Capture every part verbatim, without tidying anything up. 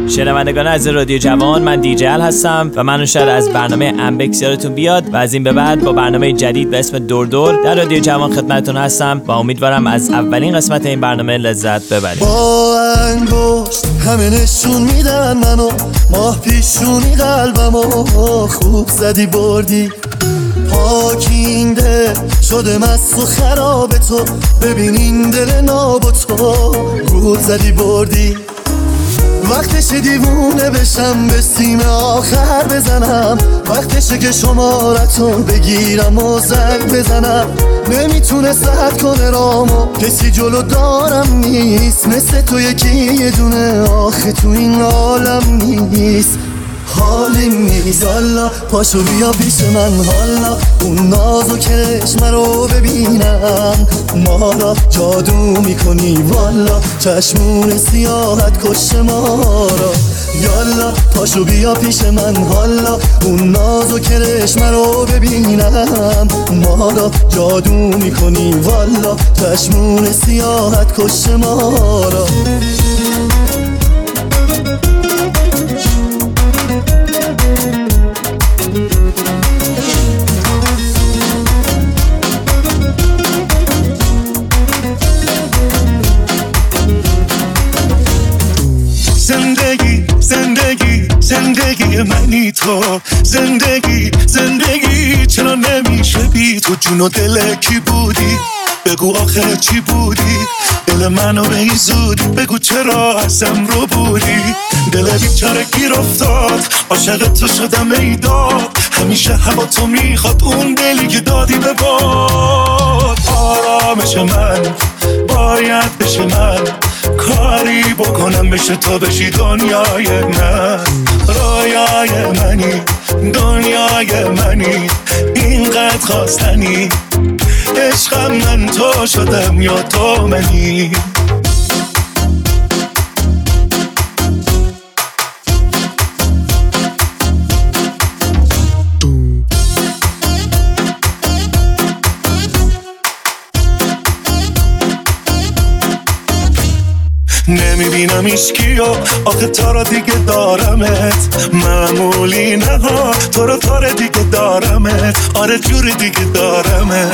شنوندگان از رادیو جوان، من دی جی ال هستم و من شاید از برنامه امبکس یادتون بیاد و از این به بعد با برنامه جدید به اسم دور دور در رادیو جوان خدمتتون هستم و امیدوارم از اولین قسمت این برنامه لذت ببرید. با انگشت همه نشون میدن منو، ماه پیشونی قلبمو خوب زدی بردی، پاکینده شده مست و خراب تو، ببین این دل ناب تو گول زدی بردی. وقتشه دیوونه بشم به سیم آخر بزنم، وقتشه که شمارتو بگیرم و زنگ بزنم. نمیتونه سرد کنه رامو، کسی جلو دارم نیست مثل تو یکی یه دونه، آخه تو این عالم نیست. حالی نیست حالا پاشو بیا پیش من، حالا اون ناز و کرشم رو ببینم، ما را جادو میکنی والا، چشمون سیاحت کش ما را. یالا پاشو بیا پیش من، حالا اون ناز و کرشم رو ببینم، ما را جادو میکنی والا، چشمون سیاحت کش ما را. زندگی زندگی زندگی منی تو، زندگی زندگی چرا نمیشه بی تو؟ جون و دل کی بودی؟ بگو آخه چی بودی؟ دل منو به این زودی بگو چرا ازم رو بودی؟ دل بیچاره گیر افتاد، عاشق تو شدم ای داد، همیشه هوا تو میخواد اون دلی که دادی به باد. آرامش من باید بشه من، کاری بکنم بشه تا بشی دنیای من، رویای منی دنیای منی، اینقدر خواستنی، عشقم من تو شدم یا تو منی. نمیبینم ایشکیو آخه تا را دیگه دارمت، معمولی نه ها تو را تا را دیگه دارمت، آره جوری دیگه دارمت.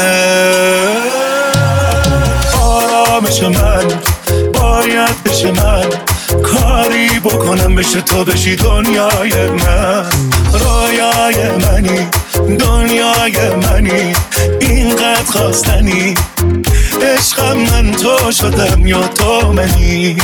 آرامش من باید بشه من، کاری بکنم بشه تا بشی دنیای من، رویای منی دنیای منی، اینقدر خواستنی، عشقم من تو شدم یا تو منی.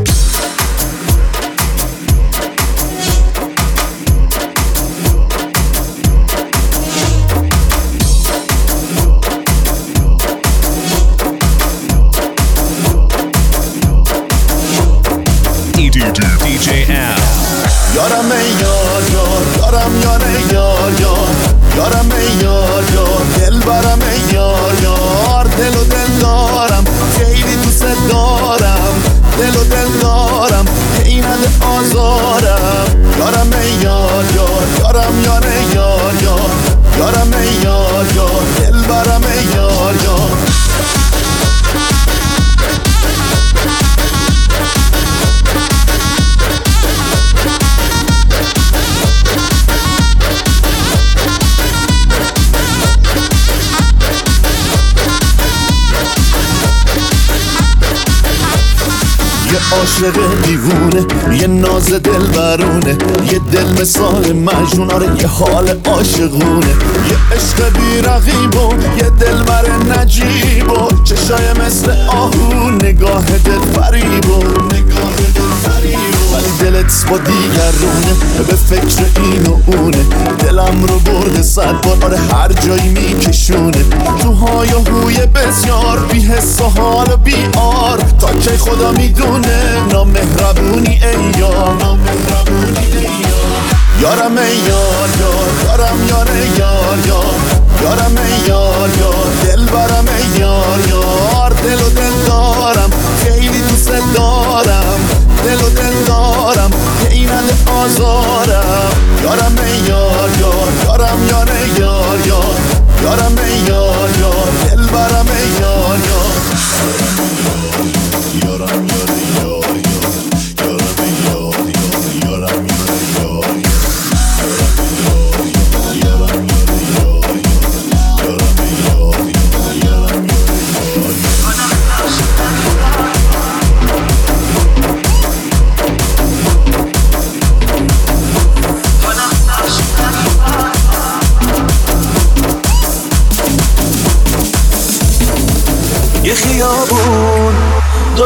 دی جی ال یارم ای یار یار، یارم یاره یار یار، یارم ای یار یار، دل برم ای یار یار، دل و دل دارم خیلی دوست دارم، دل و دل دارم هی نده آزارم. یارم ای یار یار، یارم یاره یار یار، یارم ای یار یار، دل برم ای یار یار. یه عاشق دیوونه، یه ناز دل برونه، یه دل مثال مجنون، آره یه حال عاشقونه، یه عشق بی رقیب و یه دل بر نجیب و چشای مثل آهو، نگاه دل فریب و نگاه دل فریب، ولی دلت با دیگرونه، به فکر این و اونه، دلم رو برده صد بار، آره هر جایی میکشونه، تو های و هوی بسیار، بی حس و حال و بی آر، تا که خدا میدونه نامهربونی ای یار، نامهربونی ای یار. یارم ای یار یار، یارم یاره یار یار، یارم ای یار یار، دل برم ای یار یار، دل و دل دارم خیلی دوست دارم، دل و دل دارم هی نده آزارم. یارم ای یار یار، یارم یاره یار یار، یارم ای یار یار، دل برم ای یار یار. یارم یاره یار یار، یارم ای یار یار،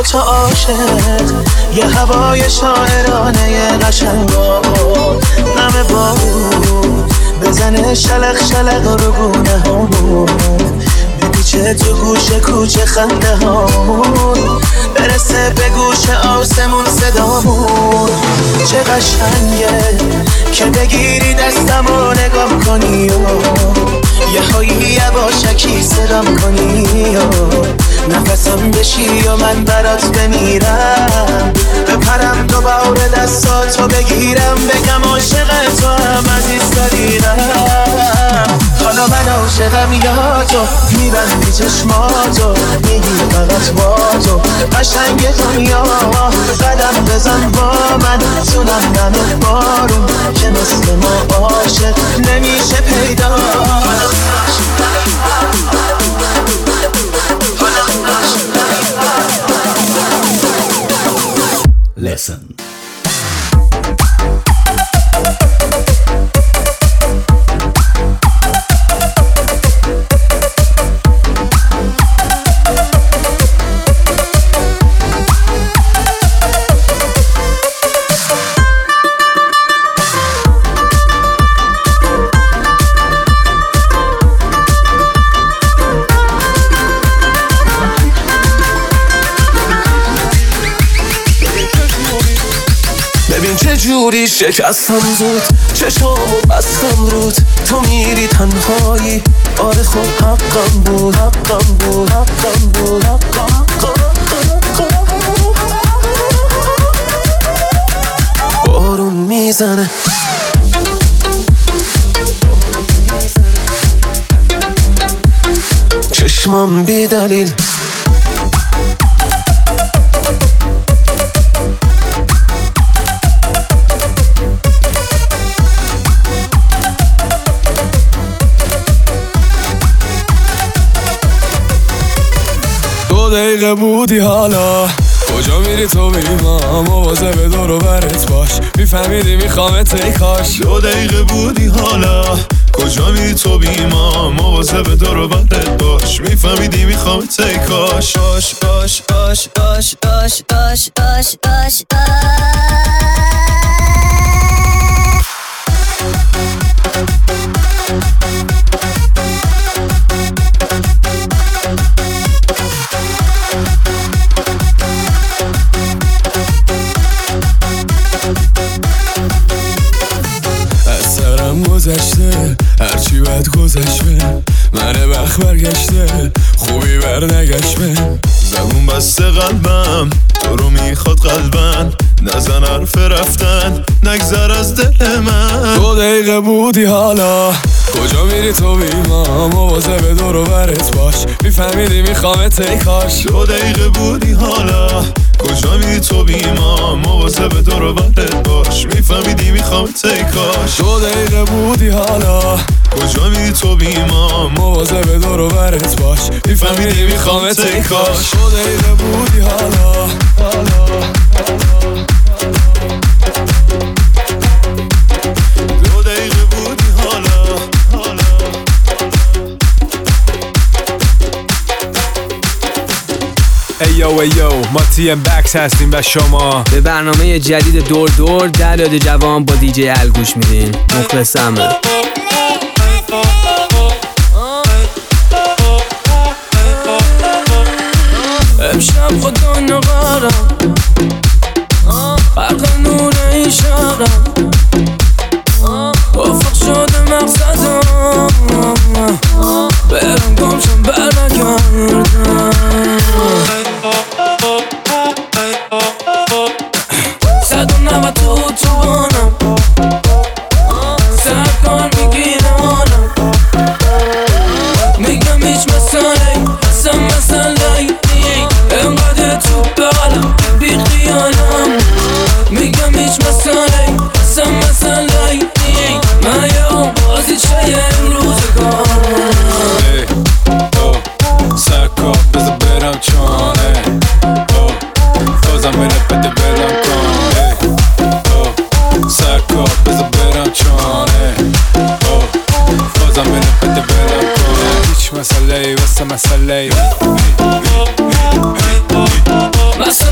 تو عاشق، یه هوای شاعرانه قشنگا نم بارون بزنه شلق شلق رو گونه هامون، بپیچه تو گوشه کوچه خنده هامون، برسه به گوش آسمون صدامون. چه قشنگه که بگیری دستم و نگاه کنی و یه هایی یواشکی صدام کنی و نفسم بشی و من برات بمیرم، بپرم دوباره دستاتو بگیرم، بگم عاشق تو هم عزیز دارم. حالا من عاشقم یا تو، میبندی چشماتو میگی فقط با تو قشنگ دنیا، قدم بزن با من تو نم بارون که مثل ما عاشق نمیشه پیدا. Listen. جوری شکستم زود چشامو بستم رود، تو میری تنهایی، آره خب حقم بود حقم بود حقم بود حقم بارون میزنه چشمم بی دلیل، دو دقیقه بودی حالا کجا میری تو بیما، مواظب به دور و برت باش، میفهمیدی میخوامت ای کاش. دو دقیقه بودی حالا کجا میری تو بیما، مواظب به دور و برت باش، میفهمیدی میخوامت ای کاش. آش آش آش آش آش آش آش آش گذشته هرچی بد گذشته، من بخت برگشته خوبی بر نگشته، زبون بسته قلبم تو رو میخواد قلبن، نزن حرف رفتن نگذر از دل من. دو دقیقه بودی حالا کجا میری تو بیما، مواظب به دور و برت باش، میفهمیدی میخوامت ای کاش. دو دقیقه بودی حالا کجا میری تو بیما، مواظب به دور و برت باش، میفهمیدی میخوامت ای کاش. دو دقیقه بودی حالا کجا میری تو بیما، مواظب به دور و برت باش، میفهمیدی میخوامت ای کاش. دو دقیقه بودی حالا دو دقیقه بودی حالا ایو ایو ما تی ام بکس هستیم و شما به برنامه جدید دور دور در رادیو جوان با دی جی ال گوش میدین. مخلصمه. امشب خدا نقارم برق نور این شهرم، افق شده مقصدم، برم گمشم برنگردم. صد و نوت تو توانم، سرکار میگیرانم، میگم هیچ مسئله اصلا مسئله انقدر تو بغلم بی خیالم، میگم هیچ مسئله اصلا مسئله من یه اون بازی چه روزگارم. سرکار بذار برم چانه بازم بره بده برم کانه، سرکار بذار برم چانه بازم بره بده برم کانه. هیچ مسئله واسه مسئله مسئله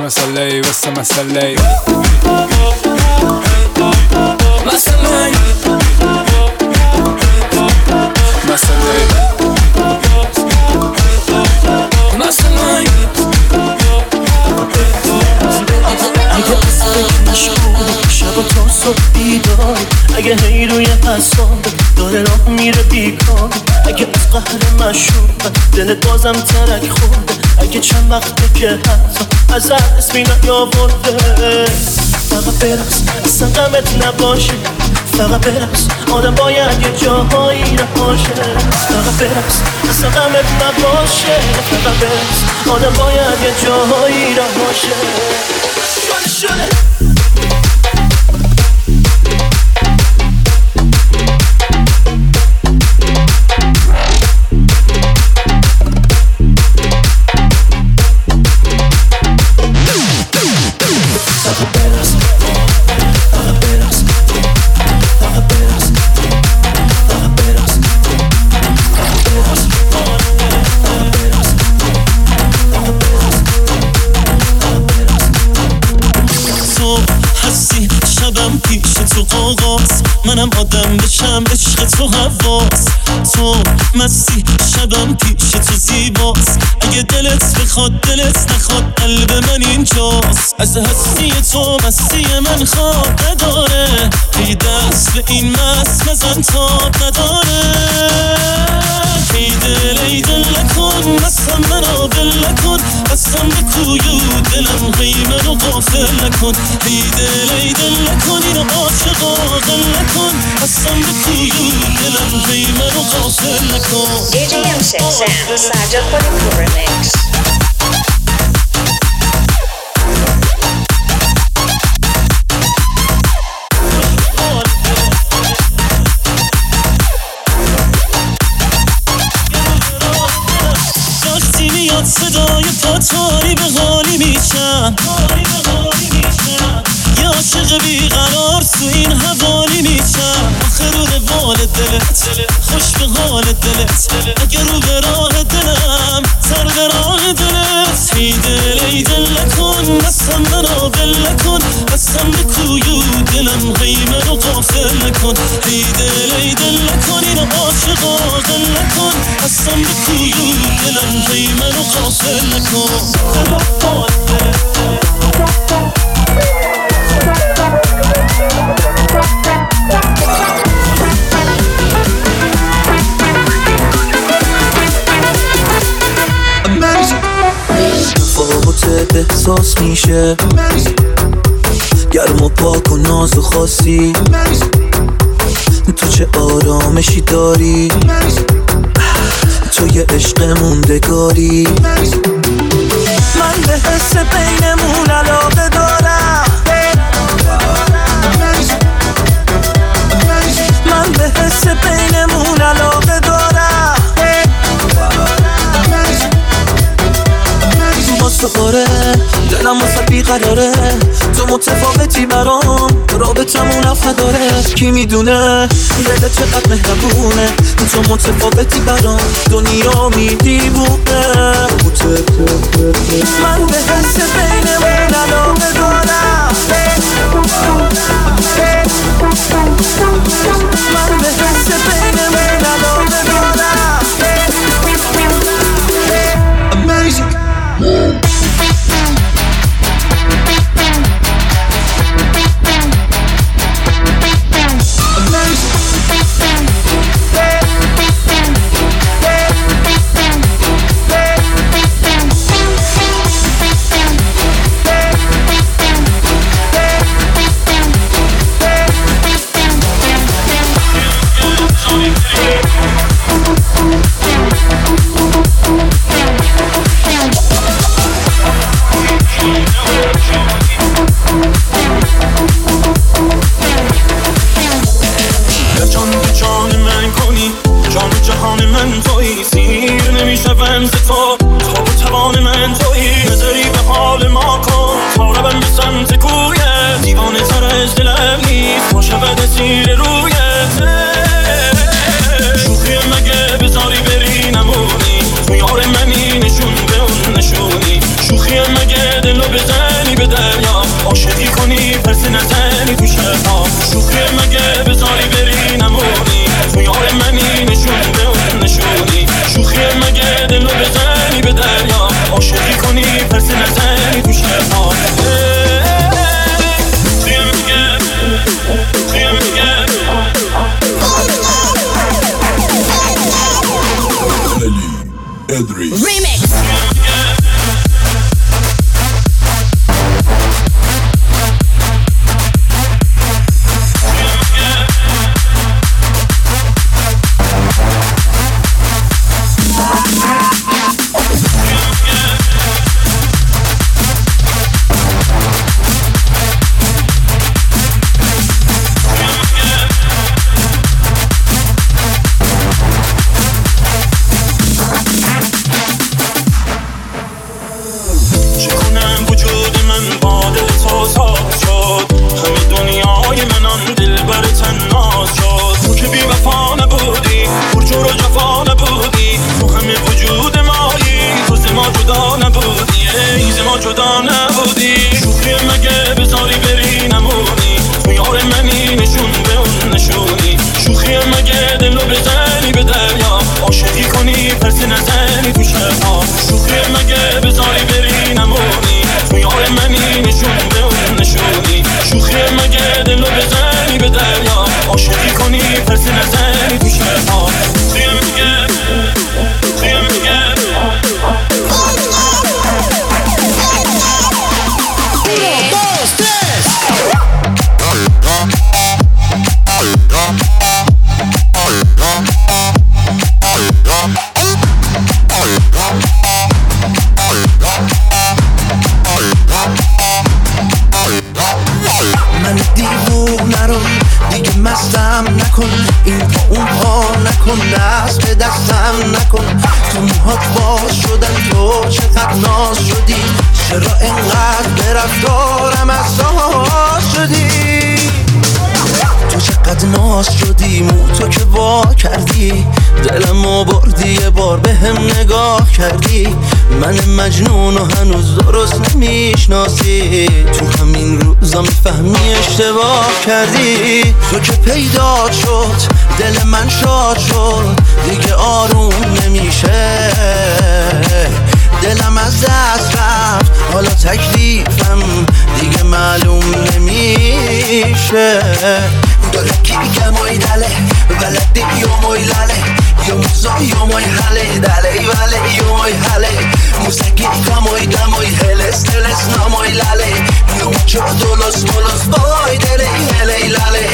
مسئله واسه مسئله مسئله مسئله مسئله اگه اسمک مشغولی شب و تا صبح بیداری اگه هی روی حسابه داره راه میره بیکار اگه از قهر مشروبه دلت بازم ترک خورده اگه چند وقته که حتی از اسمی نیاورده فقط برقص اصلا غمت نباشه فقط برقص آدم باید یه جاهایی رهاشه فقط برقص اصلا غمت نباشه فقط برقص آدم باید یه جاهایی رهاشه شده شده منم آدم بشم عشق تو حواس تو مستی شبم پیش تو زیباست اگه دلت بخواد دلت نخواد قلب من اینجاست از هستی تو مستی من خواب نداره ای دست به این مست مزن تاب نداره ای دل ای دل نکن بستم منو بل نکن بستم به کوی و دلم غیمه رو غافل نکن ای دل ای دل نکن اینو عاشقا غل نکن بستم به کوی و دلم غیمه رو غافل نکن دی جی ام six Sam سجاد خودی ریمیکس صدای پاتاری به حالی میشم یه عاشق بیقرار تو این حوالی میشم آخه رو روال دلت خوش به حال دلت اگه رو به راه دلم سر به راه دلت ای دل ای دل نکن بستم منو بل نکن بستم به کوی و دلم غیمه رو غافل نکن ای دل ای دل نکن اینو عاشقا غل نکن بستم به کوی و دلم غیمه رو غافل نکن تفاوتت احساس میشه گرم و پاک و ناز و خاصی تو چه آرامشی داری تو یه عشق موندگاری من به حس بینمون علاقه دارم من به حس بینمون علاقه دارم واسه آره دلم واسه بیقراره تو متفاوتی برام رابطمون اف نداره کی میدونه دلت چقدر مهربونه تو متفاوتی برام دنیا میدیبونه من به حس بینمون علاقه دارم من به حس بینمون علاقه دارم Amazing این پا اون پا نکن، دست به دستم نکن. تو موهات باز شدن، تو چقدر ناز شدی، چرا انقدر به رفتارم اساس شدی؟ تو چقدر ناز شدی، مو تو که وا کردی، دلمو بردی یه بار به هم نگاه کردی. من مجنون و هنوز درست نمیشناسی، تو همین روزا میفهمی اشتباه کردی. تو که پیدا شد دل من شاد شد، دیگه آروم نمیشه، دلم از دست رفت، حالا تکلیفم دیگه معلوم نمیشه. داره کی کمای دله بلدی یو موی لاله، یو موزا یو موی حاله دله وله یو موی حاله، موسیقی کمای دمای هلس دلس نمای لاله، یو موچو دولس دولس بای دله هلی لاله.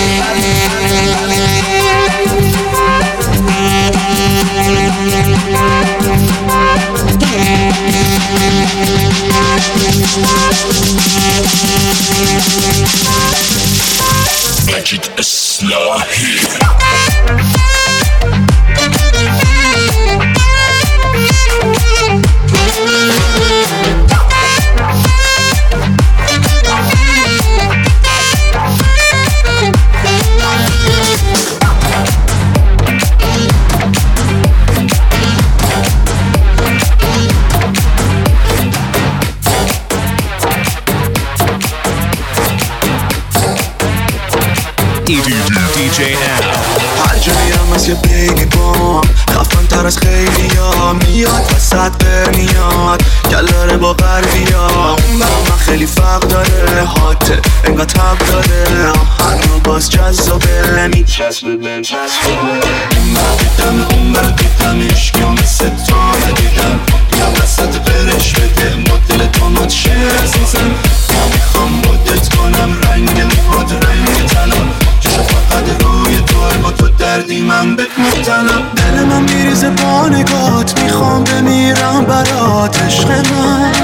مجید اصلاحی دی جی Al. هر جا میرم از یه بیبی بام، خفن تر از خیلی ها، میاد وسط برمیاد گلاره با غربی ها. اون برا من خیلی فرق داره، حاته انگاه تب داره، هر رو باز جذابه میچسبه بهم چسبه. اون برا دیدم اون برا دیدم عشقی مثل تو ندیدم، یا وسط برش بده مدل تو نوچه عزیزم. یا میخوام مدت کنم رنگ موهات رنگ طلا، جوشو فقط روی توی با تو دردی من بهت مبتلم. دل من میریزه با نگات، میخوام بمیرم برات عشق من.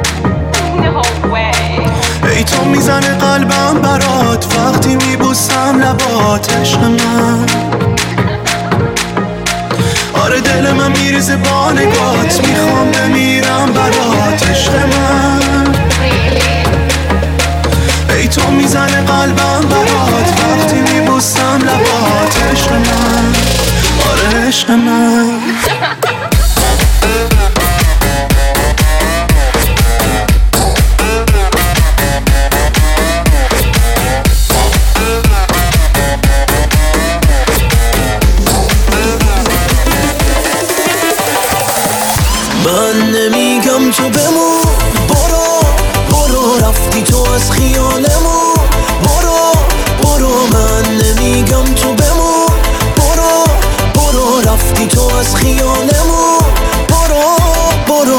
ای تو میزنه قلبم برات وقتی میبوسم لبات عشق من. آره دل من میریزه با نگات، میخوام بمیرم برات عشق من. ای تو میزنه قلبم برات وقتی میبوسم لبات عشق من. آره عشق من. من نمیگم تو بمون، برو برو رفتی تو از خیالمون، برو برو. من نمیگم تو بمون، برو برو رفتی تو از خیالمون، برو برو.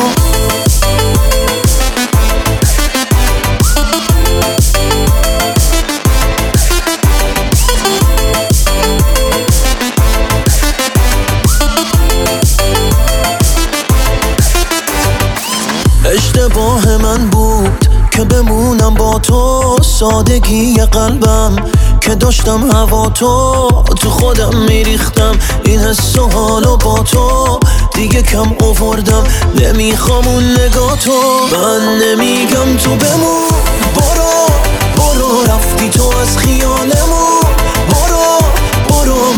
اشتباه من بود که بمونم با تو، سادگی قلبم که داشتم هوا تو، تو خودم میریختم این حس و حالو با تو، دیگه کم آوردم نمیخوام اون نگاه تو. من نمیگم تو بمون، برو برو رفتی تو از خیالمون، برو برو.